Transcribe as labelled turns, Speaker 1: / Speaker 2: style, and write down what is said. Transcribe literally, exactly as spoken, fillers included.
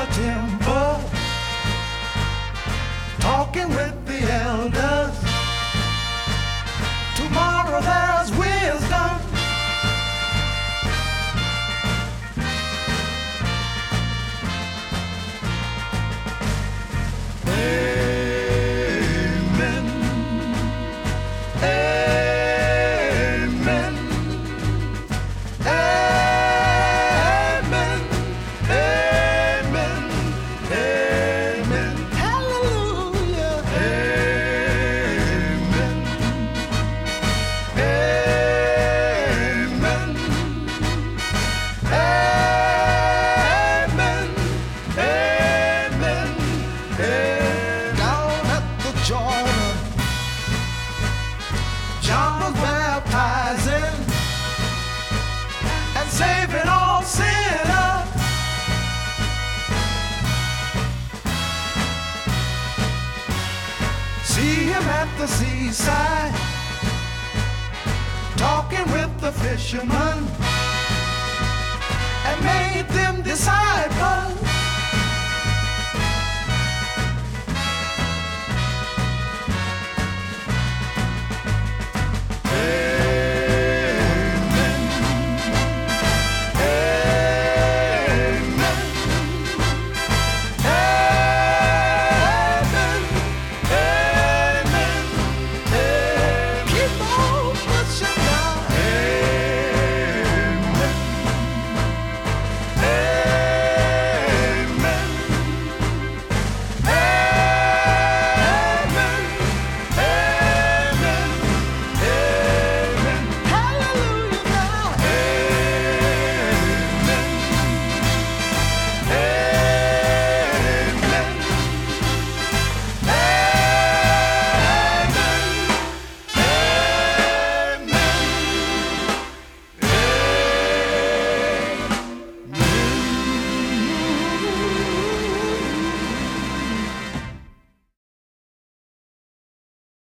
Speaker 1: temple, talking with the elders. Tomorrow there's wisdom. Amen. Amen. Amen. Amen. Amen. Hallelujah. Amen. Amen. Amen. Amen. Amen. Down at the Jordan, John was baptizing and saving all sinners. See him at the seaside, talking with the fishermen, and made them disciples.